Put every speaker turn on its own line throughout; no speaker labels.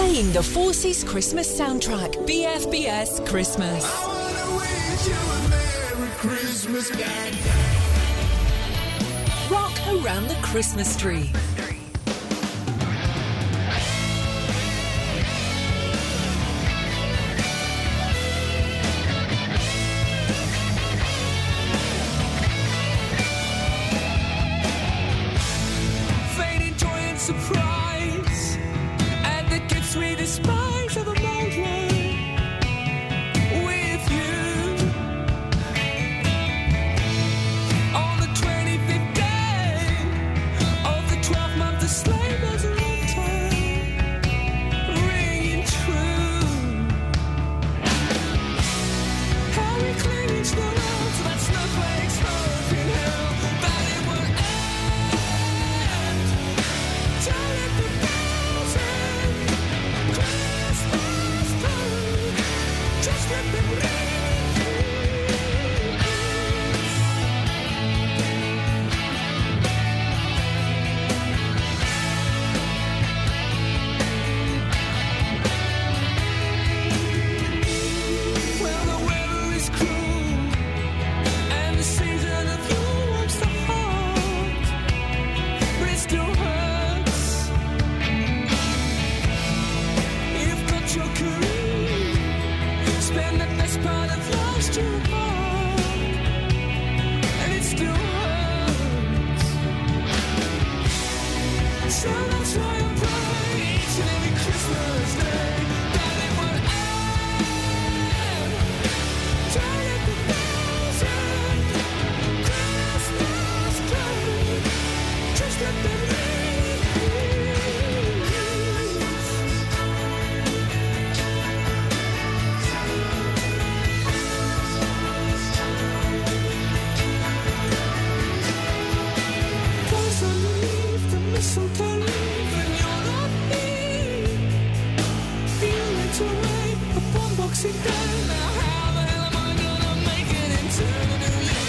Playing the Forces Christmas soundtrack, BFBS Christmas.
I wanna wish you a Merry Christmas.
Rock around the Christmas tree.
Fading joy and surprise, and the gifts we despise are the mold one with you. On the 25th day of the 12th month, the sleigh bells are on time, ringing true. How we cling each other out to that snowflake's hope in hell, that it will end. Don't let the bells ring, Christmas time, just let them ring. Well, the weather is cruel, and the season of Yule warms the heart, but it still hurts. You've got your career, spend the best part of last year apart, and it still hurts. So that's why I'm praying each and every Christmas day that it will end. Don't let the bells ring, Christmas time, just let them ring. Cause underneath the mistletoe leaf, and you're not here, feeling to wait upon Boxing Day. Now how the hell am I gonna make it into the new year?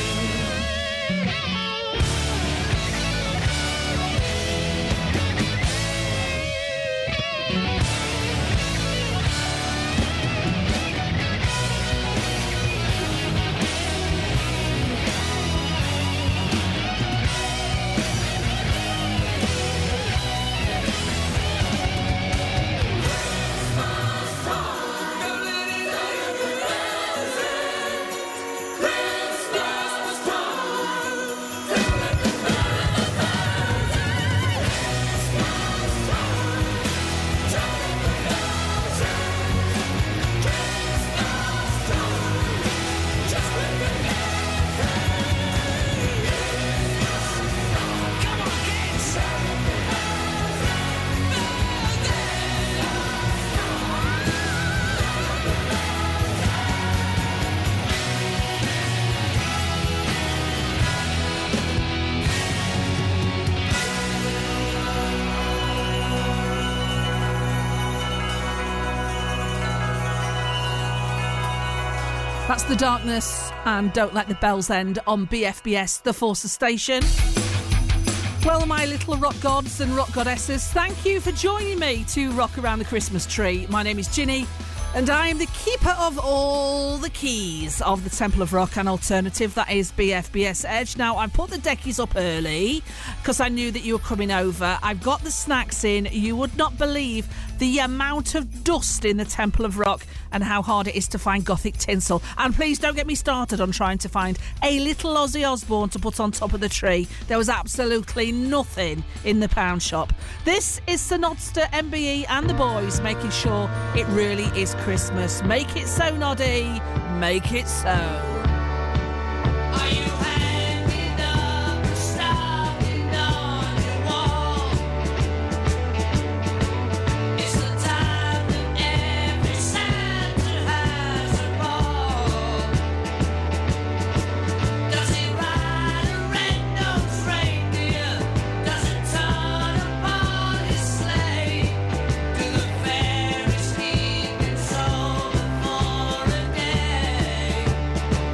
That's The Darkness and Don't Let the Bells End on BFBS, the Forces station. Well, my little rock gods and rock goddesses, thank you for joining me to rock around the Christmas tree. My name is Ginny, and I am the keeper of all the keys of the Temple of Rock and Alternative, that is BFBS Edge. Now, I put the deckies up early because I knew that you were coming over. I've got the snacks in. You would not believe the amount of dust in the Temple of Rock and how hard it is to find gothic tinsel. And please don't get me started on trying to find a little Ozzy Osbourne to put on top of the tree. There was absolutely nothing in the pound shop. This is Synodster, MBE and the boys making sure it really is Christmas. Make it so, Noddy. Make it so.
Are you hanging up or standing on your wall? It's the time that every Santa has a ball. Does he ride a red-nosed reindeer? Does it turn upon his sleigh? Do the fairies keep it so for a day?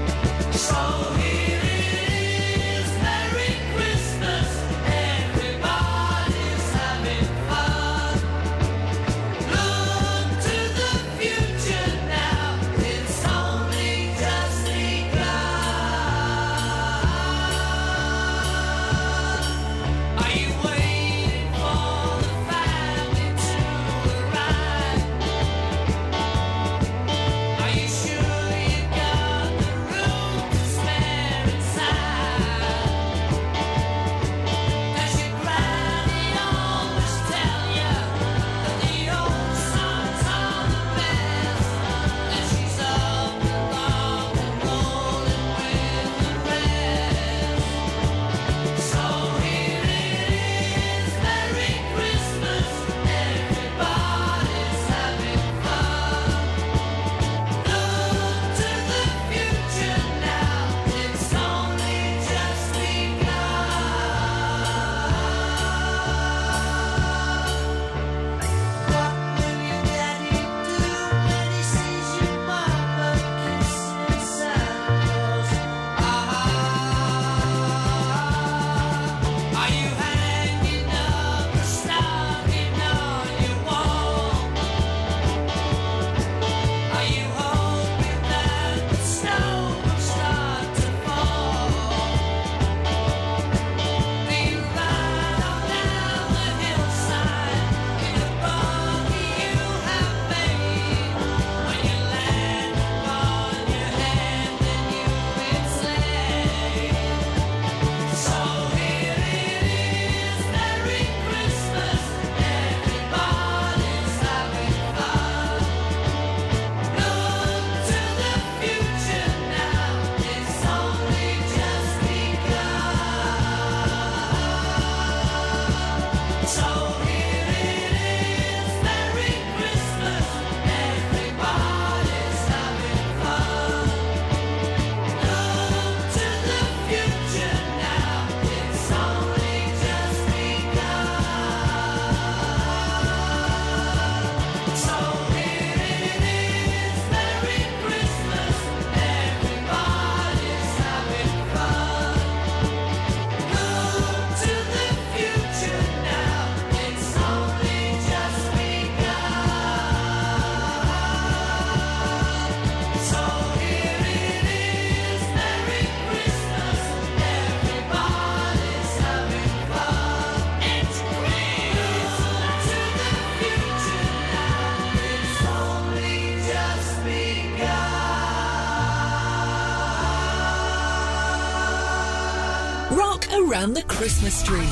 around the Christmas tree.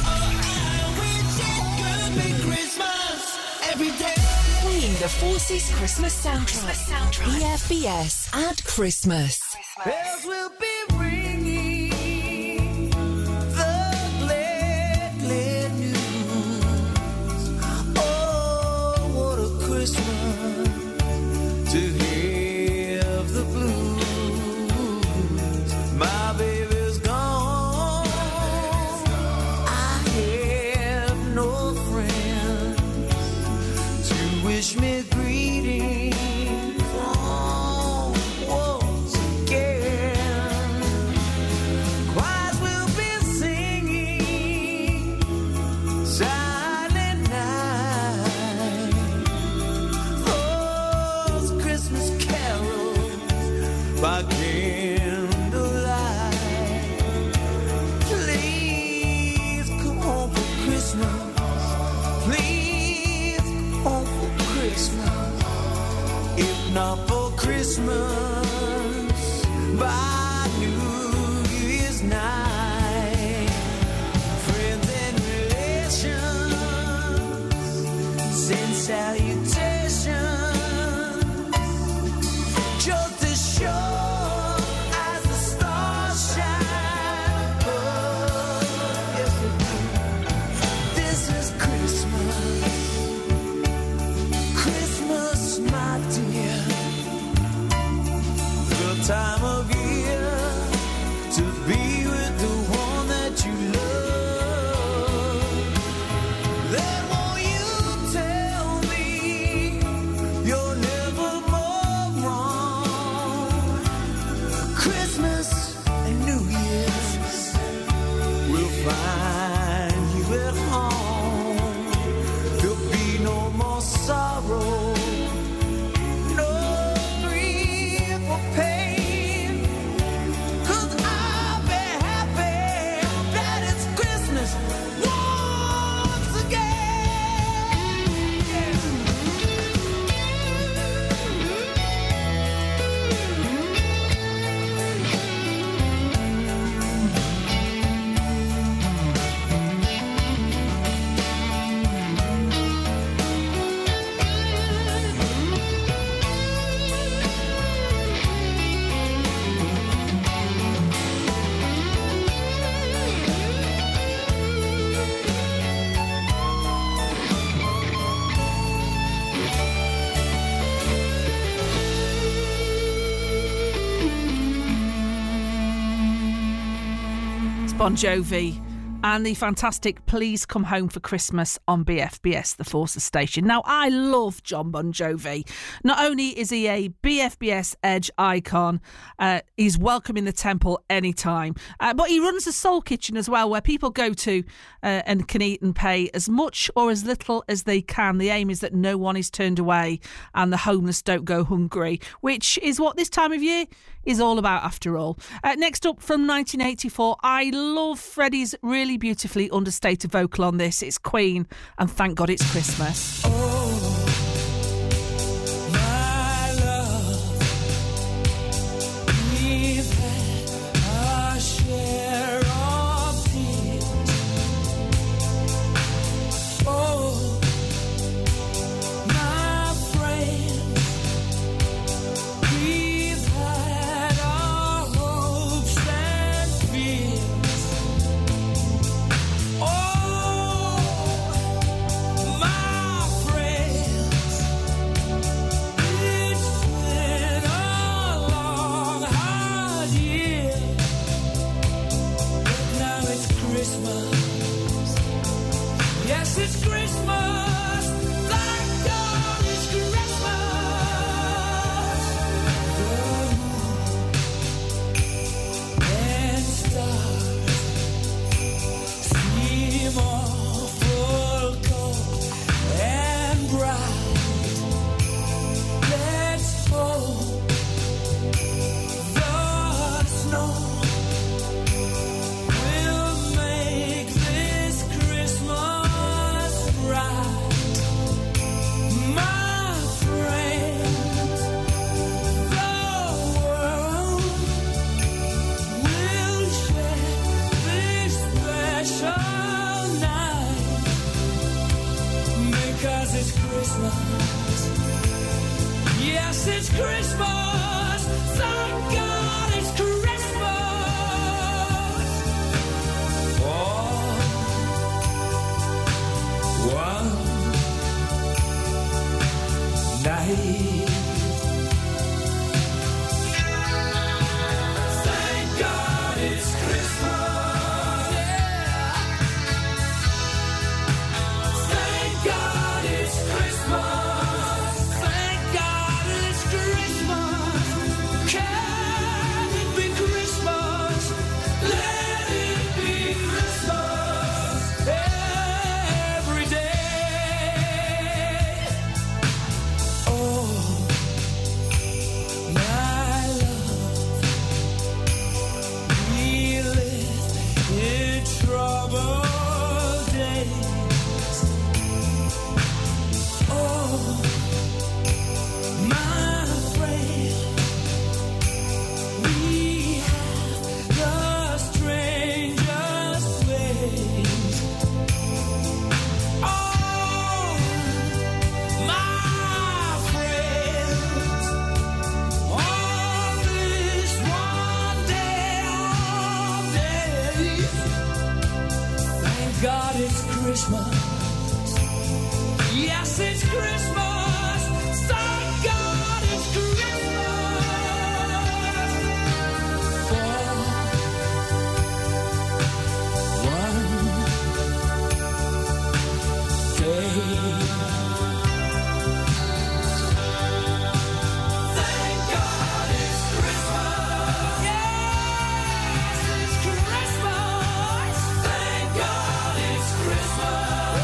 Playing the Forces Christmas soundtrack. BFBS at Christmas.
Bells will be ringing the glad, glad news. Oh, what a Christmas to have the blues. My baby's gone. I have no friends to wish me greetings. By candlelight, please come home for Christmas. Please come home for Christmas. If not for Christmas, by New Year's night, friends and relations send salutations. Just as sure as the stars shine above. Yes, they do. This is Christmas. Christmas, my dear. The time of year to be with the one that you love. Then won't you tell me you're never more wrong? Christmas and New Year's will find you at home. There'll be no more sorrow, no grief or pain. 'Cause I'll be happy that it's Christmas once again.
Bon Jovi and the fantastic Please Come Home for Christmas on BFBS, the Forces station. Now, I love John Bon Jovi. Not only is he a BFBS Edge icon, he's welcome in the temple anytime, but he runs a soul kitchen as well, where people go to and can eat and pay as much or as little as they can. The aim is that no one is turned away and the homeless don't go hungry, which is what this time of year is all about after all. Next up, from 1984, I love Freddie's really beautifully understated vocal on this. It's Queen and Thank God It's Christmas.
My love, we've had our share of tears. Oh, my friend, we've had our hopes and fears. Oh, my friend. Yes, it's Christmas. Thank God it's Christmas. For one night. Thank God it's Christmas. Yeah. Thank God it's Christmas. Thank God it's Christmas. Can it be Christmas? Let it be Christmas every day. Oh, my love, we live in troubled days. Oh, my friend, we have the strangest ways. Oh, my friends, on this one day of days, thank God it's Christmas. Yes, it's Christmas. Thank God it's Christmas. For one day. Thank God it's Christmas. Yes, it's Christmas. Thank God it's Christmas.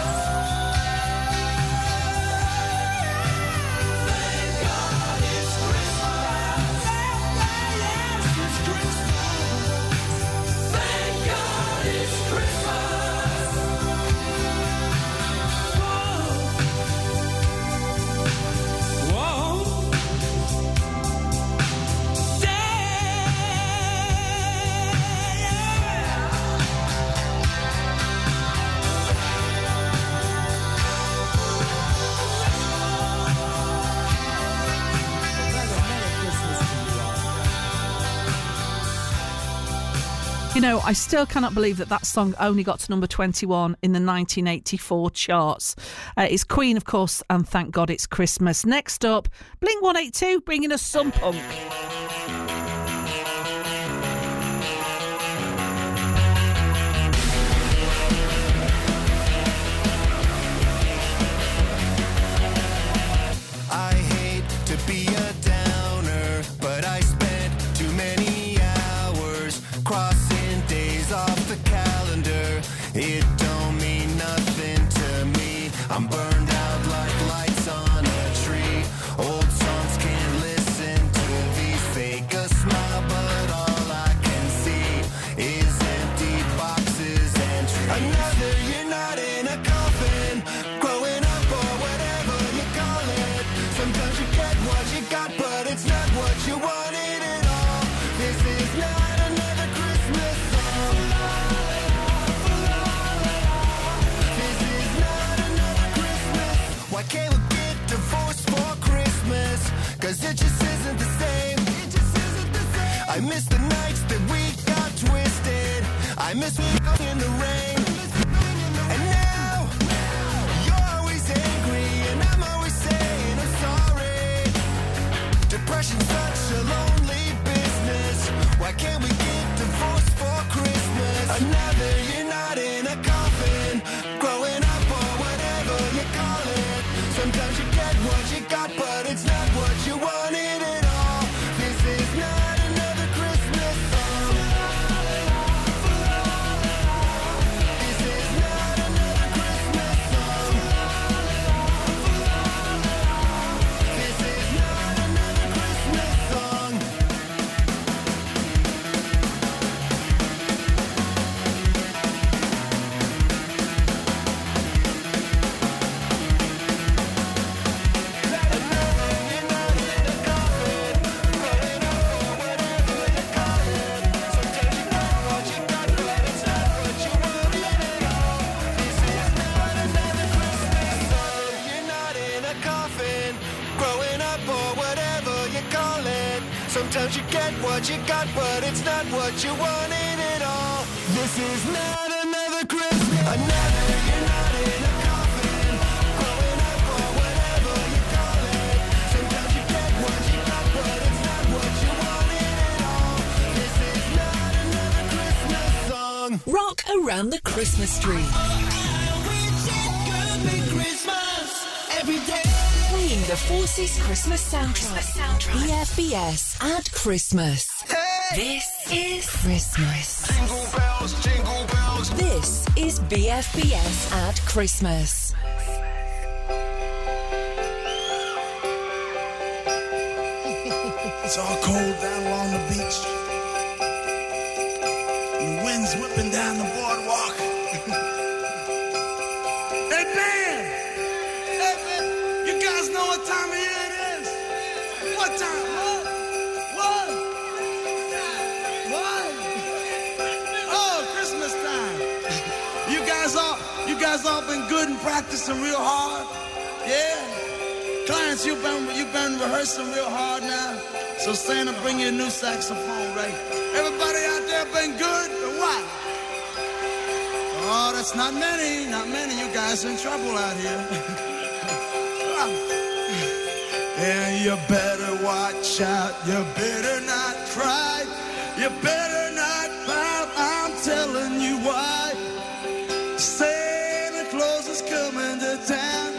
Thank God it's Christmas. Yes, it's Christmas. Thank God it's Christmas. Whoa,
You know, I still cannot believe that song only got to number 21 in the 1984 charts. It's Queen, of course, and thank God it's Christmas. Next up, Blink-182 bringing us some punk.
I hate to be a downer, but I spent too many hours crossing days off the calendar. It don't mean nothing to me. I'm burned out like lights on a tree. Old songs can't listen to these fake a smile, but all I can see is empty boxes and trees. Another year not in a coffin, growing up or whatever you call it. Sometimes you get what you got, but it's not what you wanted at all. This is not another Christmas song. This is not another Christmas. Why can't we get divorced for Christmas? 'Cause it just isn't the same. It just isn't the same. I miss the nights that we got twisted. I miss being in the rain. And now you're always angry, and I'm always saying I'm sorry. Depression's such a lonely business. Why can't we get divorced for Christmas? Another year not in a coffin, growing up or whatever you call it. Sometimes you get what you got, but it's not what you wanted at all. This is not another Christmas song. This is not another Christmas song. This is not another Christmas song. Another Sometimes you get what you got, but it's not what you wanted at all. This is not another Christmas. Another, you're not in a coffin. Growing up or whatever you call it. Sometimes you get what you got, but it's not what you wanted at all. This is not another Christmas song.
Rock around the Christmas tree. Playing the Forces Christmas soundtrack. BFBS at Christmas. This is Christmas.
Jingle bells, jingle bells.
This is BFBS at Christmas.
It's all cold down along the beach. And the wind's whipping down the boardwalk. Hey, man! Hey, man! You guys know what time of year it is? What time? What? Oh, Christmas time. You guys all been good and practicing real hard? Yeah? Clarence, you've been rehearsing real hard now. So Santa, bring you a new saxophone, right? Everybody out there been good or what? Oh, that's not many. You guys in trouble out here. And you better watch out. You better not cry. You better not pout. I'm telling you why. Santa Claus is coming to town.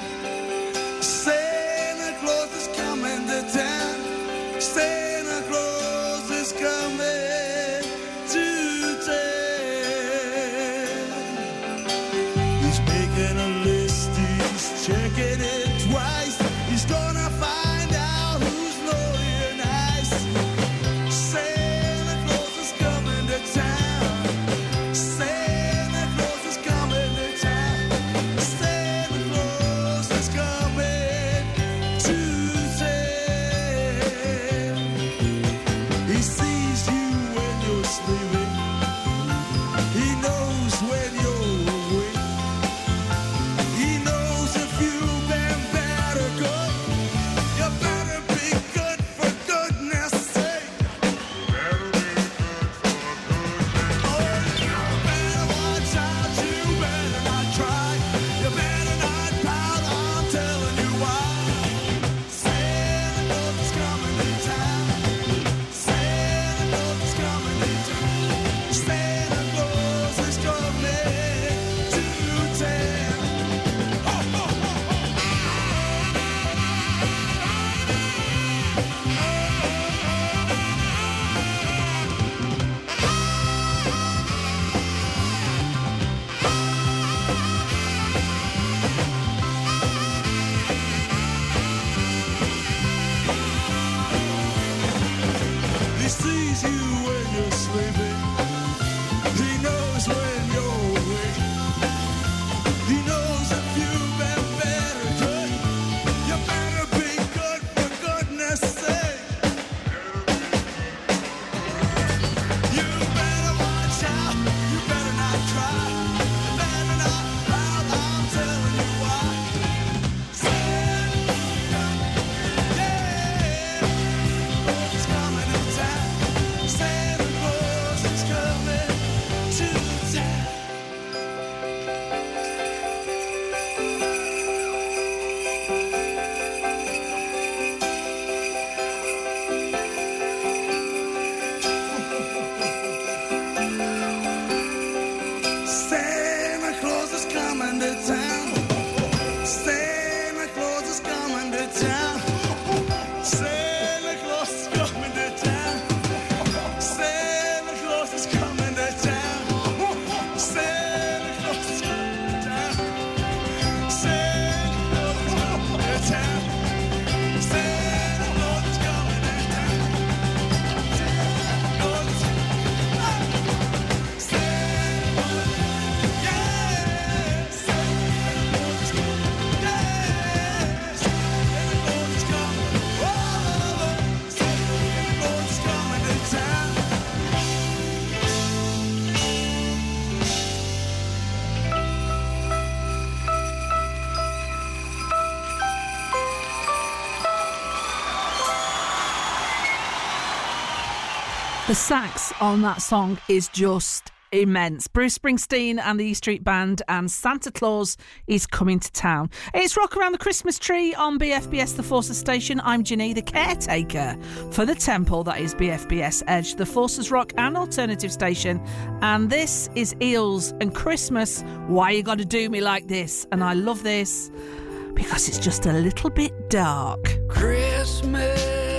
Santa Claus is coming to town. Santa Claus is coming to town. He's making a list, he's checking it twice. He's gonna find out who's naughty and nice. Santa Claus is coming to town. Santa Claus is coming to town. Santa Claus is coming to town. He sees you when you're sleeping. He knows when you're awake. He knows if you've been bad or good. You better be good for goodness sake. Oh, you better watch out. You better not try. You better not pout. I'm telling you why. Santa Claus is coming to town. Santa Claus is coming to town. Santa Claus is coming to town. Ho, ho, ho, ho. He sees you when you're sleeping. He knows when you're awake. He knows if you've been bad or good. You better be good for goodness sake.
The sax on that song is just immense. Bruce Springsteen and the E Street Band and Santa Claus is coming to town. It's Rock Around the Christmas Tree on BFBS The Forces Station. I'm Ginny, the caretaker for the temple that is BFBS Edge, the Forces Rock and Alternative Station. And this is Eels and Christmas. Why you gotta do me like this? And I love this because it's just a little bit dark.
Christmas,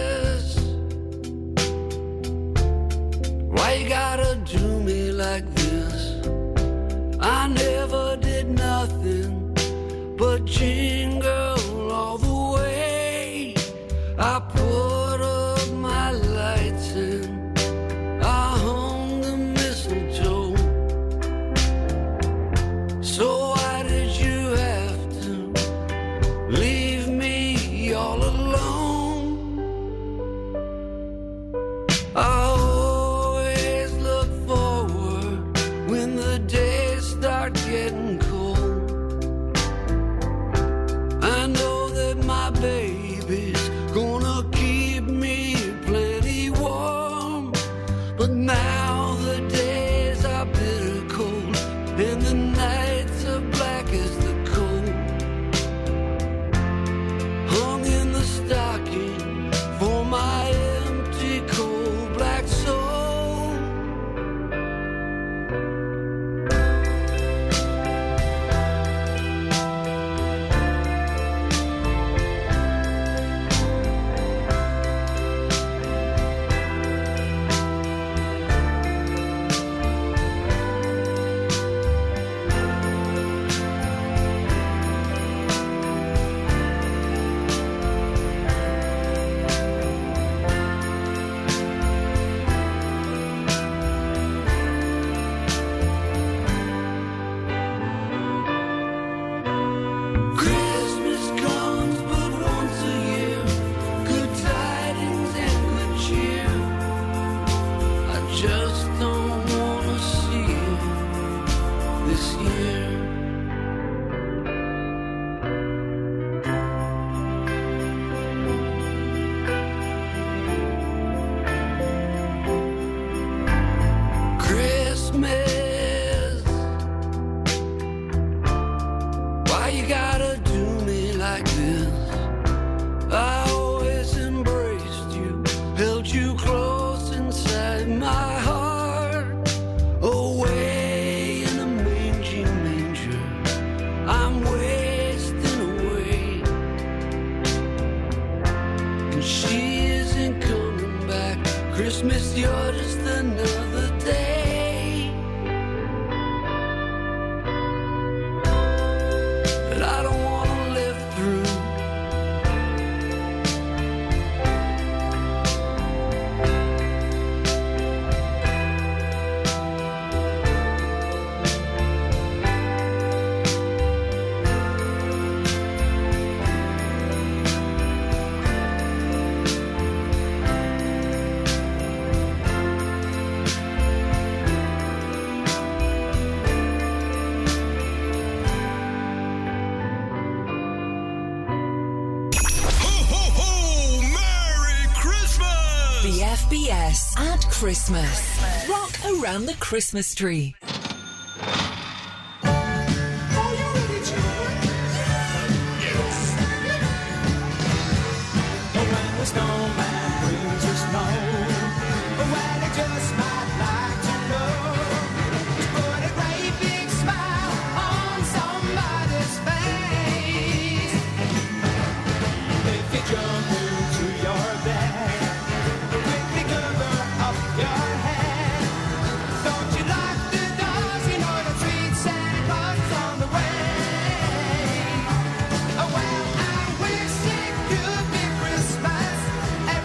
why you gotta do me like this? I never did nothing but jingle all the way. I put up my lights and I hung the mistletoe. So why did you have to leave me all alone? I always look forward when the days start getting cold. I know that my baby's gonna keep me plenty warm, but now the days are bitter cold and the nights are black as the coal. Hung in the stocking for my empty cold black soul. Christmas comes but once a year, good tidings and good cheer. I just don't wanna see it this year. Christmas, why you gotta do me like this? I always embraced you, held you close inside my heart. Away in a mangy manger, I'm wasting away, and she isn't coming back. Christmas, you're just another day that I don't wanna live through.
BFBS at Christmas. Rock around the Christmas tree.
Christmas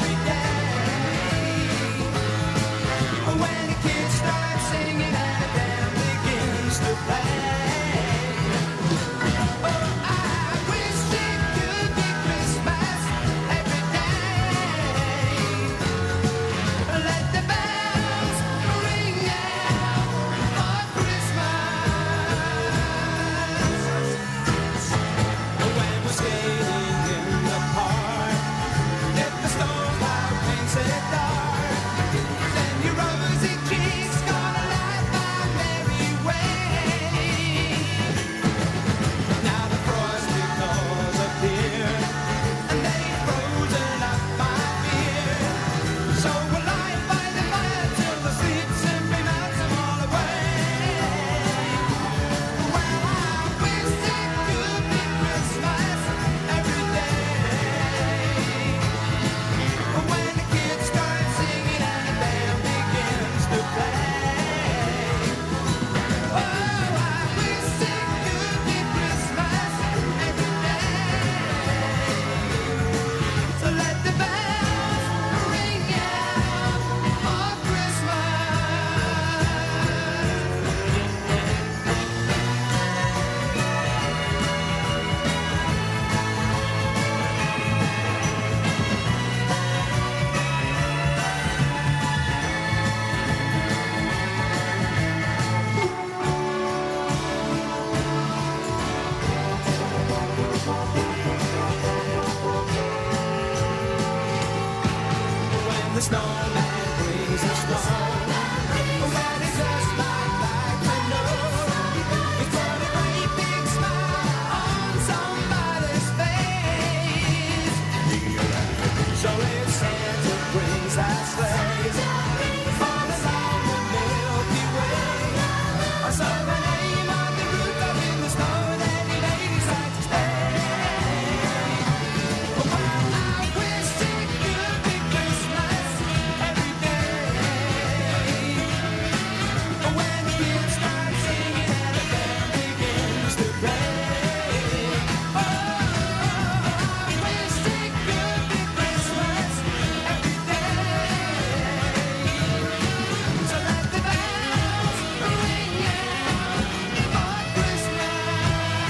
the snowman brings the snow. When he does my back, I know he's put a great big smile on somebody's face. So it's Santa brings that sleigh all along the Milky Way. I saw the name on the roof up in the snow that he ladies like to stay. Well, I wish it could be Christmas every day. When the kids start singing and the band begins to play. Oh, I wish it could be Christmas every day. So let the bells ring out for Christmas.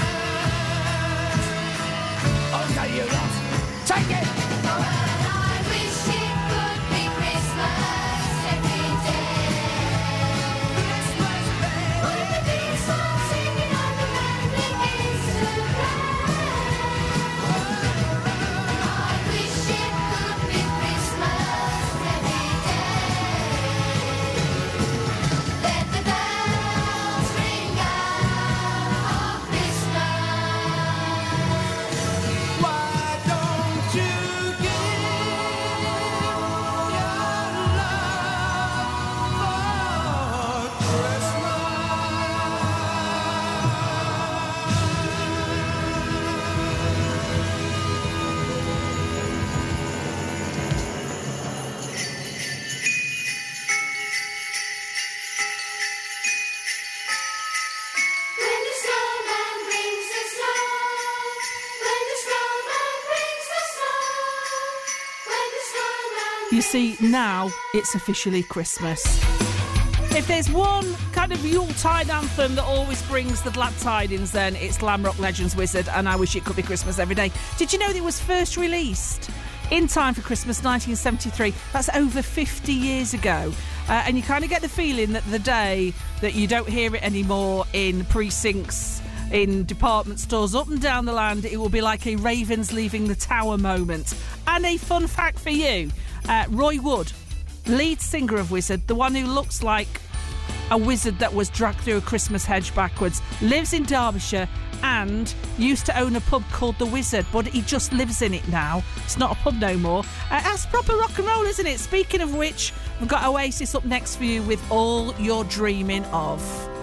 Okay, you lot, take it.
I wish it could be Christmas every day.
Christmas Day.
When the bees start singing and the band begins to play. I wish it could be Christmas every day. Let the bells ring out for Christmas.
Why don't you give your love for Christmas?
When the snowman brings the snow, when the snowman brings the snow, when the snowman
You see, now it's officially Christmas. If there's one kind of Yuletide anthem that always brings the glad tidings, then it's Glam Rock Legends Wizard, and I wish it could be Christmas every day. Did you know that it was first released in time for Christmas 1973? That's over 50 years ago. And you kind of get the feeling that the day that you don't hear it anymore in precincts, in department stores up and down the land, it will be like a Ravens leaving the tower moment. And a fun fact for you, Roy Wood, lead singer of Wizard, the one who looks like a wizard that was dragged through a Christmas hedge backwards, lives in Derbyshire and used to own a pub called The Wizard, but he just lives in it now. It's not a pub no more. That's proper rock and roll, isn't it? Speaking of which, we've got Oasis up next for you with All You're Dreaming Of.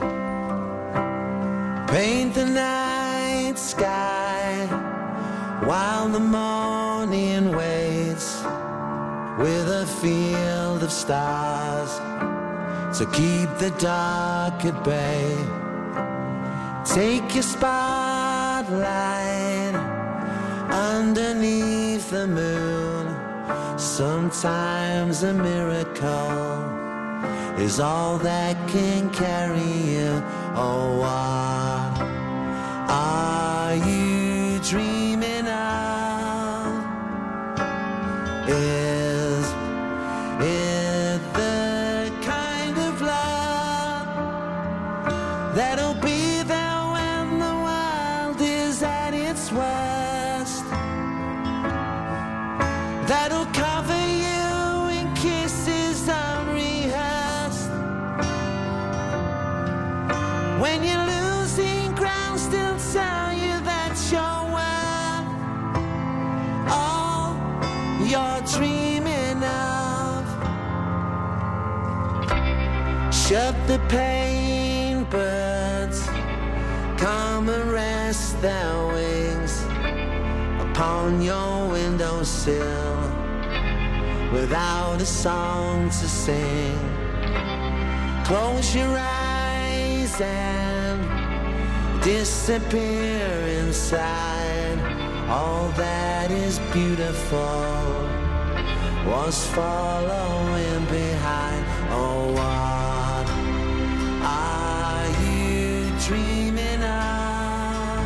Paint the night sky while the morning waits with a field of stars. So keep the dark at bay. Take your spotlight underneath the moon. Sometimes a miracle is all that can carry you. Oh, what are you dreaming of? Is it the kind of love that'll be there when the world is at its worst? That'll cover you in kisses unrehearsed. When you're losing ground, still tell you that you're worth all you're dreaming of. Shut the pain, birds, come and rest their wings upon your windowsill without a song to sing. Close your eyes and disappear inside. All that is beautiful was following behind. Oh, what are you dreaming of?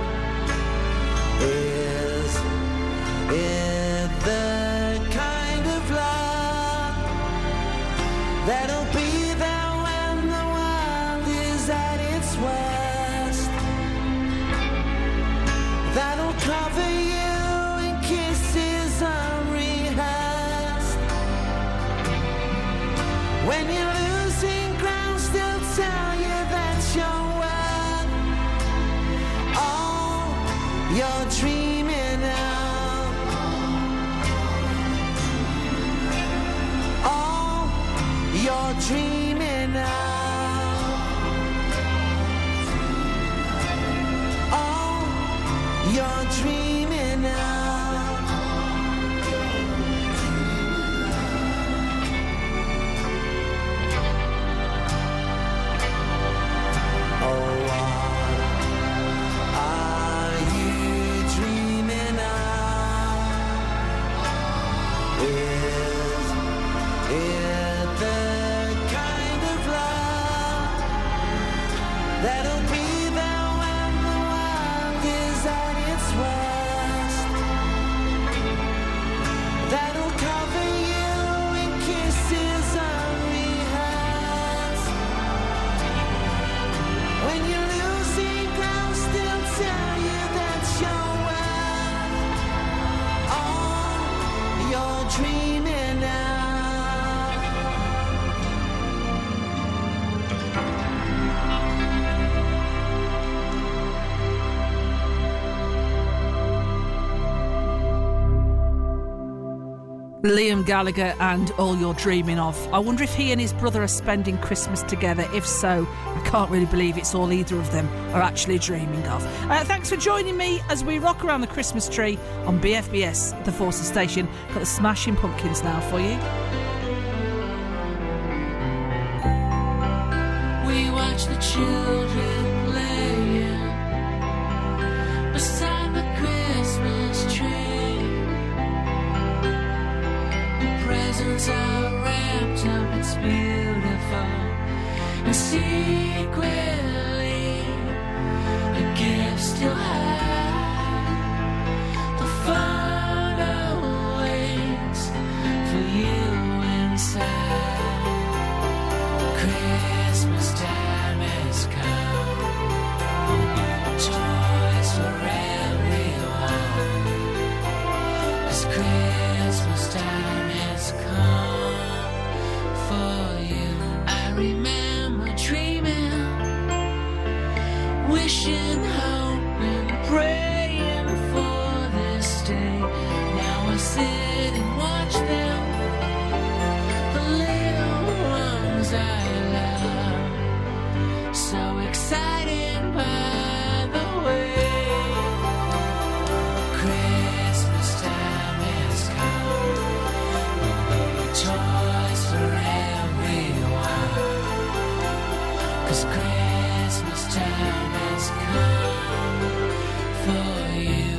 Is it the kind of love that'll be there when the world is at its worst? That'll cover you in kisses unrehearsed. dreaming of. Oh, you're dreaming of. Oh, what are you dreaming of? Is it the kind of love that'll be there when the world is at its worst? That'll cover you in kisses unrehearsed. When you're losing ground, still tell you that you're worth. Oh, you're dreaming now.
Liam Gallagher and All You're Dreaming Of. I wonder if he and his brother are spending Christmas together. If so, I can't really believe it's all either of them are actually dreaming of. Thanks for joining me as we rock around the Christmas tree on BFBS, the Forces Station. Got the Smashing Pumpkins now for you.
We watch the children playing beside the Christmas tree. The presents are wrapped up, it's beautiful. And secretly, the gifts still hide. The fun awaits for you inside. Christmas time has come. Toys for everyone. 'Cause Christmas time has come for you. I remember dreaming, wishing, hoping, praying for this day. Now I sit and watch them, the little ones I love, so excited by the way. Christmas time has come. Toys for everyone. 'Cause Christmas time has come for you.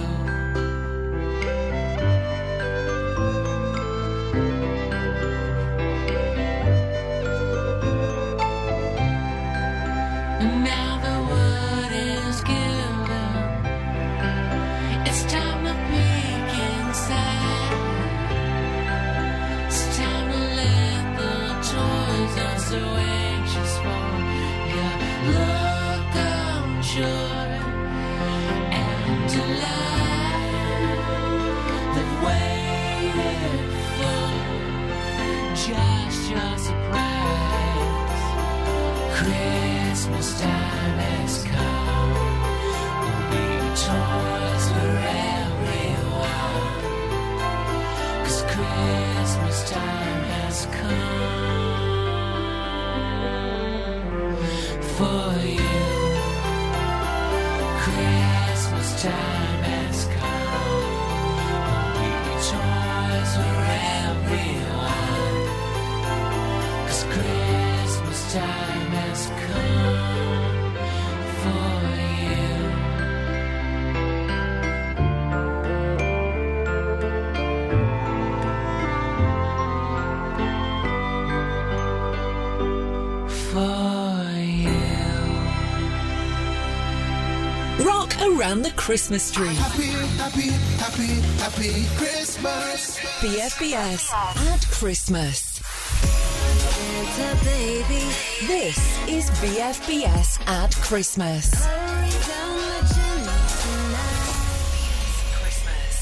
And now the word is given. It's time to peek inside. It's time to let the toys I'm so anxious for. Yeah, look of joy and delight that waited for just your surprise. Christmas time has come. There'll be toys for everyone. 'Cause Christmas time has come for you. Christmas time has come. There'll be toys for everyone. 'Cause Christmas time has come for you. For you.
Rock around the Christmas tree.
Happy, happy, happy, happy Christmas.
BFBS at Christmas.
Santa baby,
This is BFBS at Christmas.
hurry down the chimney tonight.
Christmas.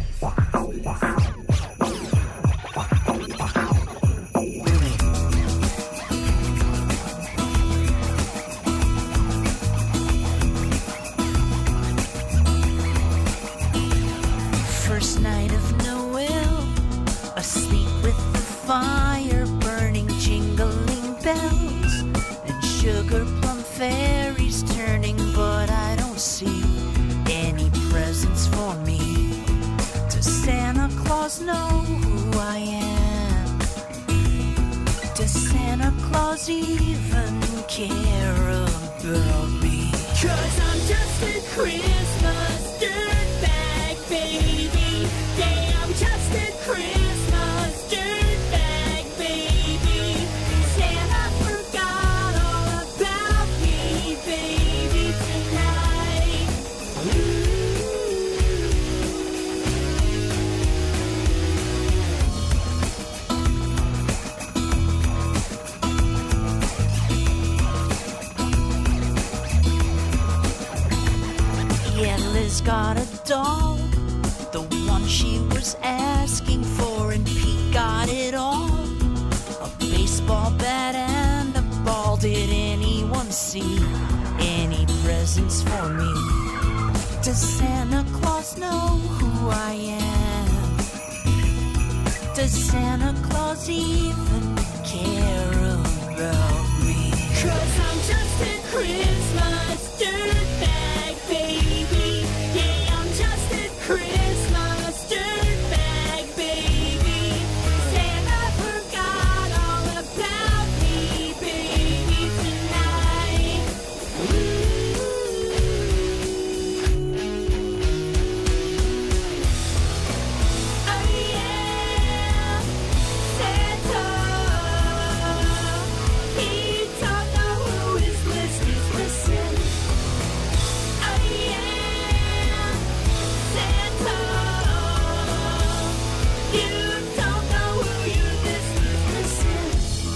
First night of Noel, asleep with the fire burning, jingling bells and sugar plum fairies turning, but I don't see any presents for me. Does Santa Claus know who I am? Does Santa Claus even care about me? 'Cause I'm just a Christmas dirtbag, baby. Yeah, I'm just a Christmas dirtbag, baby. Santa forgot all about me, baby, tonight. Yeah, Liz got a doll, the one she was asking for, and Pete got it all. A baseball bat and a ball. Did anyone see any presents for me? Does Santa Claus know who I am? Does Santa Claus even care about me? 'Cause I'm just a Christmas dirtbag, baby. Yeah, I'm just a Christmas dirtbag, baby. Santa forgot all about me, baby, tonight. Oh yeah, Santa. He don't know who his list is missing. Oh yeah, Santa. You don't know who your list is missing.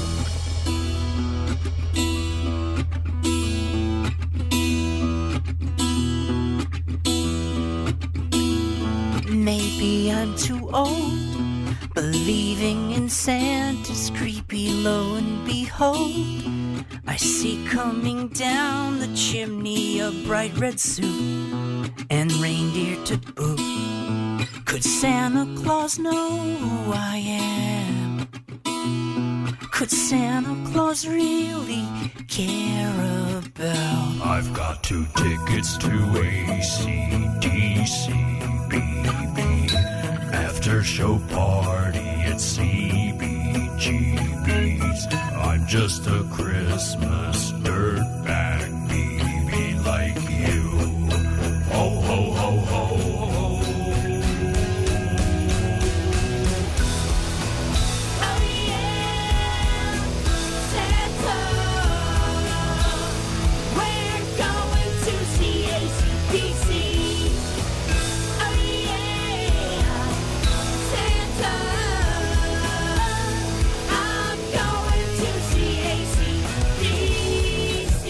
Maybe I'm too old, believing in Santa's creepy. Lo and behold, I see coming down the chimney a bright red suit and reindeer to boot. Could Santa Claus know who I am? Could Santa Claus really care about?
I've got 2 tickets to AC/DC, baby. After show party at CBGB's. I'm just a Christmas dirtbag, baby, like you. Ho, ho, ho, ho, ho.
Oh yeah, Santa. We're going to see AC/DC. Oh yeah, Santa. I'm going to see AC/DC.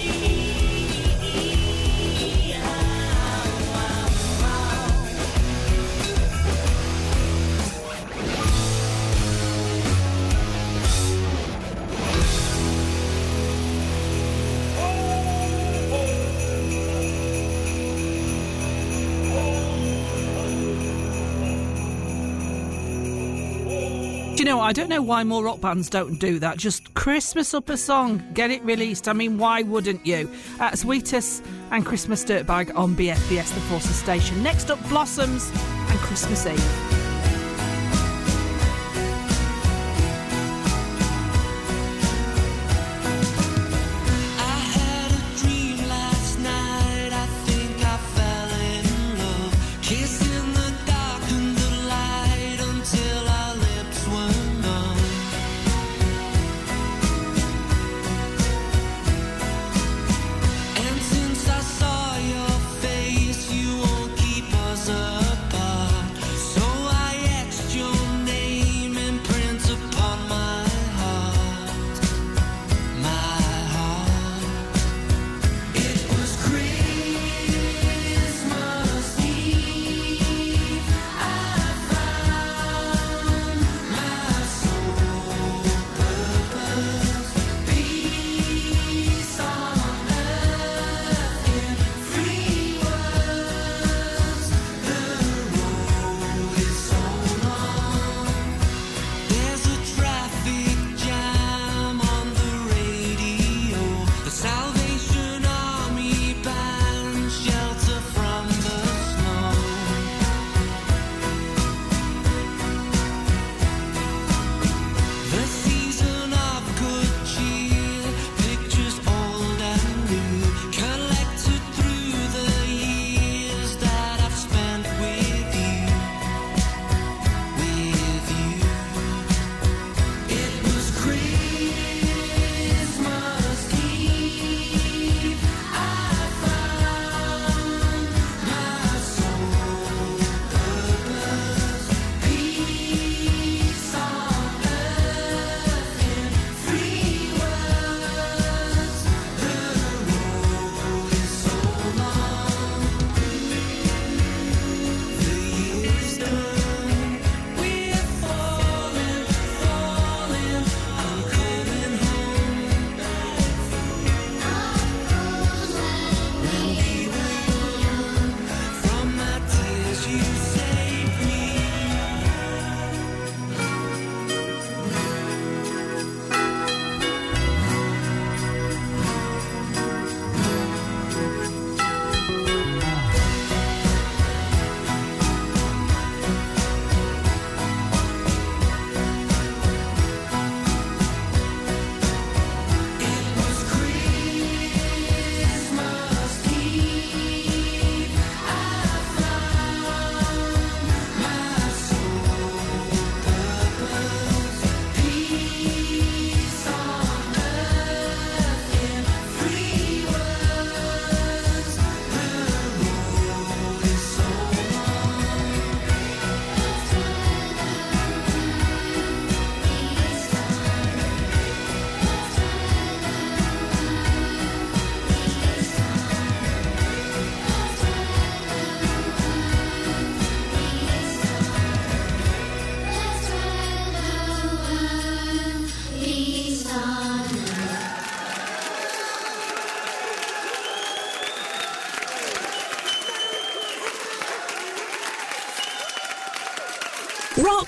Do you know what? I don't know why more rock bands don't do that. Just Christmas up a song, get it released. I mean, why wouldn't you? Sweetest and Christmas Dirtbag on BFBS, the Forces Station. Next up, Blossoms and Christmas Eve.
I had a dream last night. I think I fell in love, kissing the dark and the light until our lips were numb. And since I saw your face, you won't keep us apart. So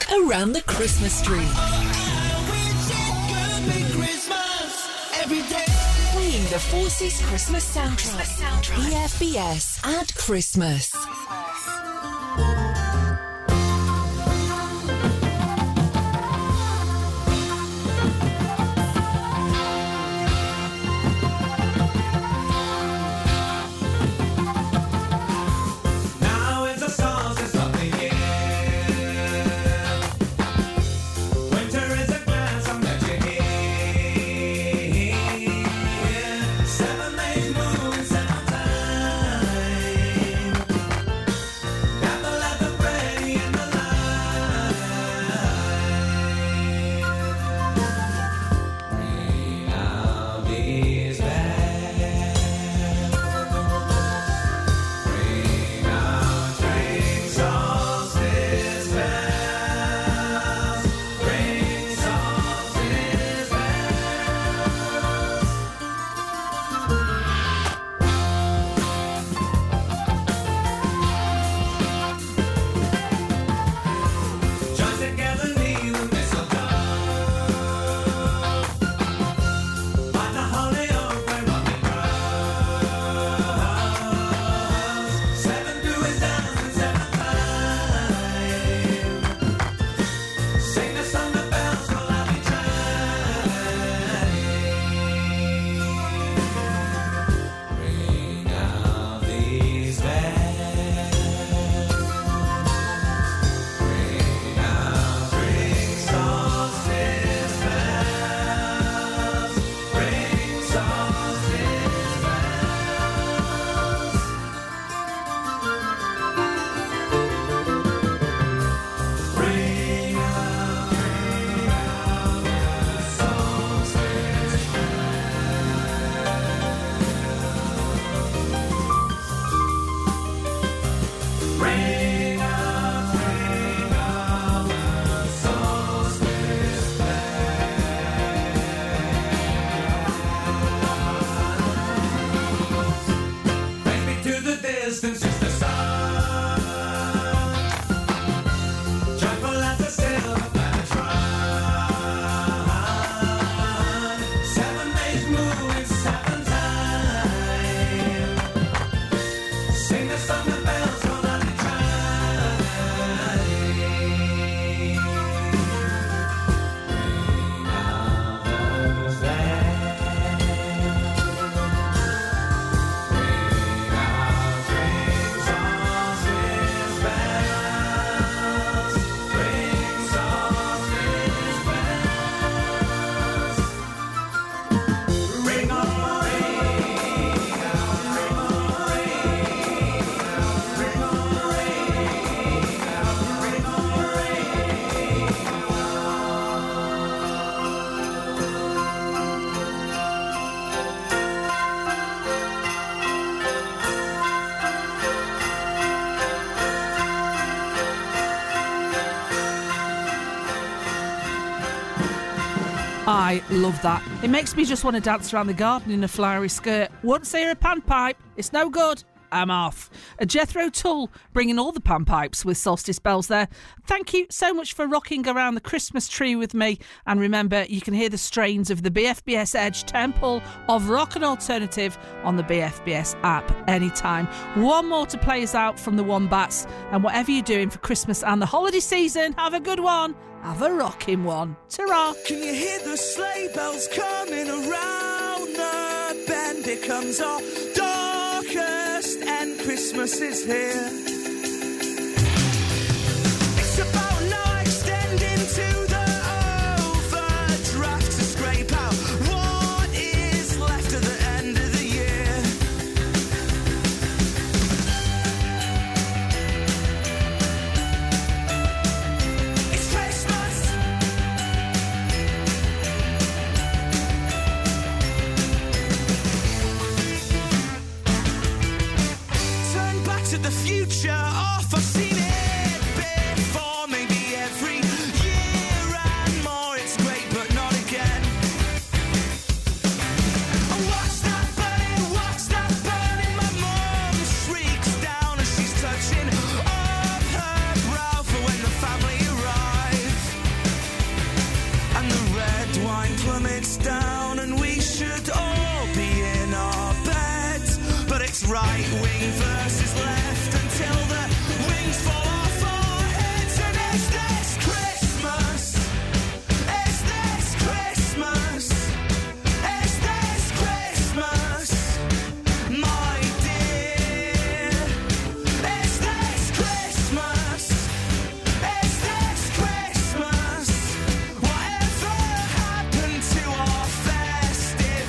Rock around the Christmas tree. Playing the Forces Christmas soundtrack. BFBS at Christmas.
Now is the solstice of the year. Winter is a glance of magic here. 7 days moon, 7 time. Gather at the ready in the light. Ring out these bells. Ring out ring solstice bells. Ring solstice bells. Join together neath the mistletoe. By the holly oak where robin grows. 7 doing dance and 7 time. Sing the song the bells will loudly chime. Ring out these bells. Ring out ring solstice bells. Ring solstice bells. Ring out the solstice bells. Ring out the solstice bells. Brings me to the distance is the sun. Joyful as the silver planets run. 7 days moving 7 time. Sing the song the bells will loudly chime. Ring out those bells. Ring out ring solstice bells. Ring solstice bells. Ring on, ring out, ring on, ring on, ring on,
I love that. It makes me just want to dance around the garden in a flowery skirt. Once I hear a panpipe, it's no good. I'm off. A Jethro Tull bringing all the panpipes with Solstice Bells there. Thank you so much for rocking around the Christmas tree with me. And remember, you can hear the strains of the BFBS Edge Temple of Rock and Alternative on the BFBS app anytime. One more to play us out from the Wombats. And whatever you're doing for Christmas and the holiday season, have a good one. Have a rocking one. Ta-ra.
Can you hear the sleigh bells coming around the bend? It comes our darkest and Christmas is here. It's about now extending to the overdraft to scrape out what is left at the end of the year. It's Christmas. Turn back to the future. Red wine plummets down and we should all be in our beds. But it's right wing versus left until the wings fall off our heads. And is this Christmas? Is this Christmas? Is this Christmas? My dear, is this Christmas? Is this Christmas? Whatever happened to our festive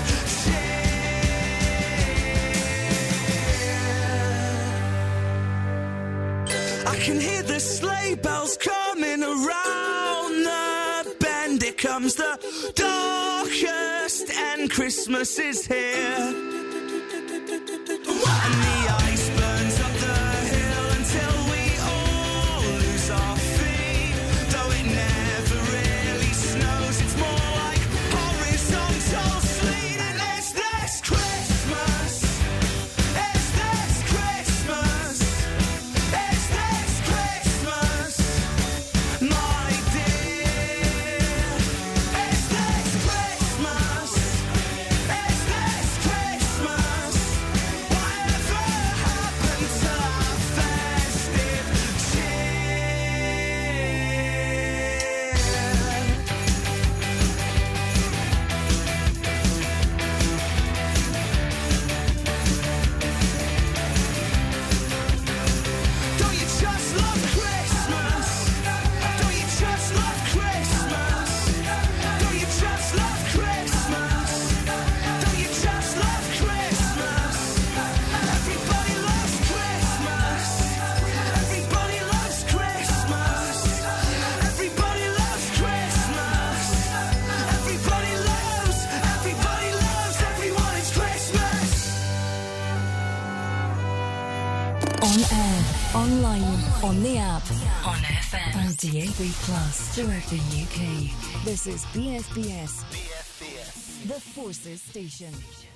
cheer? I can hear the sleigh bells coming around the bend. It comes the darkest end. Christmas is here. And the ice burns up the hill until we all lose our feet. Though it never really snows, it's more like horizontal sleet. And is this Christmas? Is this Christmas? Is this Christmas? My dear, is this Christmas? Is this Christmas? Whatever happened to our festive cheer? Don't you just love Christmas? Don't you just love Christmas? Don't you just love Christmas? Don't you just love Christmas? Everybody loves Christmas. Everybody loves Christmas. Everybody loves Christmas. Everybody loves, everyone is Christmas.
On air, online, on the app, on FM, and DAB Plus throughout the UK. This is BFBS, the Forces Station.